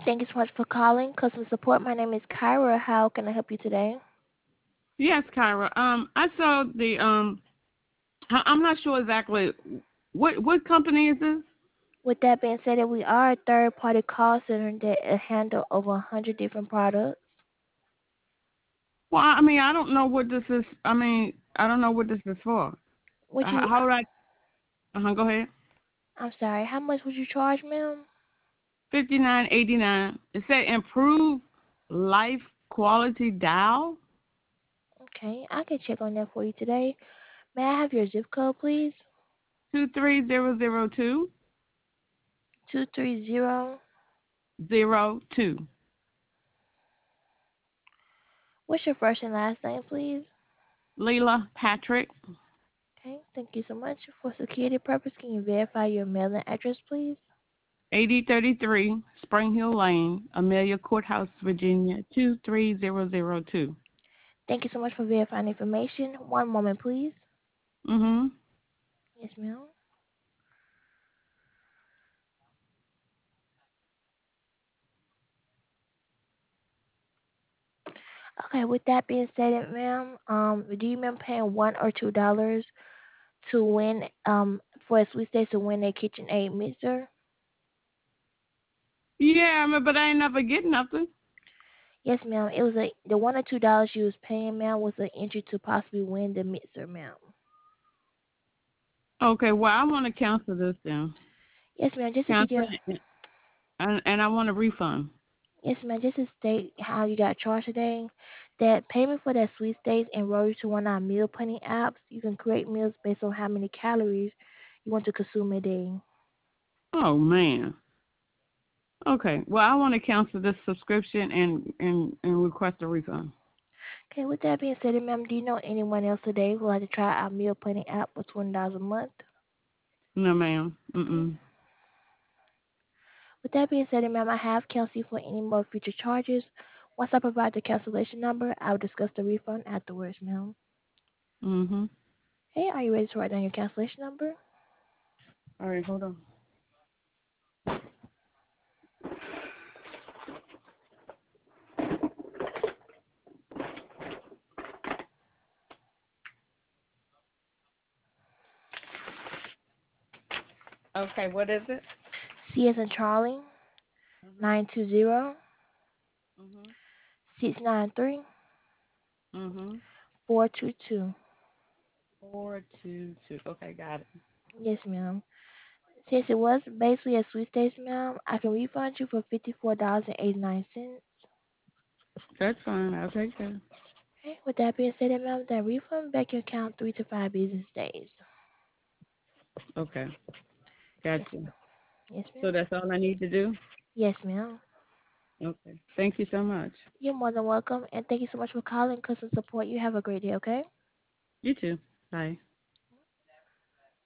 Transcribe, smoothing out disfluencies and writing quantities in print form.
Thank you so much for calling customer support. My name is Kyra. How can I help you today? Yes, Kyra. I saw the I'm not sure exactly what company is this? With that being said, we are a third-party call center that handle over 100 different products. Well, I mean, I don't know what this is. I mean, I don't know what this is for. Would you? How would I? Go ahead. I'm sorry. How much would you charge, ma'am? 59.89. It said improve life quality dial Okay, I can check on that for you today. May I have your zip code, please? 2300202. 230. What's your first and last name, please? Leela Patrick. Okay, thank you so much. For security purpose, can you verify your mailing address, please? 8033 Spring Hill Lane, Amelia Courthouse, Virginia 23002. Thank you so much for verifying information. One moment, please. Mhm. Yes, ma'am. Okay, with that being said, ma'am, do you remember paying $1 or $2 to win for a sweet stakes to win a KitchenAid mixer? Yeah, but I ain't never get nothing. Yes, ma'am. It was the $1 or $2 you was paying, ma'am, was an entry to possibly win the mixer, ma'am. Okay, well, I want to cancel this then. Yes, ma'am. Just to give Cancel you, it, and I want a refund. yes, ma'am. Just to state how you got charged today. That payment for that sweet stakes enroll you to one of our meal planning apps. You can create meals based on how many calories you want to consume a day. Oh man. Okay, well, I want to cancel this subscription and request a refund. Okay, with that being said, ma'am, do you know anyone else today who would like to try our meal planning app for $20 a month? No, ma'am. Okay. Mm-mm. With that being said, ma'am, I have canceled you for any more future charges. Once I provide the cancellation number, I'll discuss the refund afterwards, ma'am. Mhm. Hey, are you ready to write down your cancellation number? All right, hold on. Okay, what is it? C as in Charlie, Mhm. 920 Mhm. 693 Mhm. 422. 422. Okay, got it. Yes, ma'am. Since it was basically a sweet stakes, ma'am, I can refund you for $54.89. That's fine. I'll take that. Okay, with that being said, ma'am, that refund back your account 3 to 5 business days. Okay, Yes, gotcha. ma'am. Yes, So ma'am. that's all I need to do. Yes, ma'am. Okay. Thank you so much. You're more than welcome, and thank you so much for calling customer support. You have a great day, okay? You too. Bye.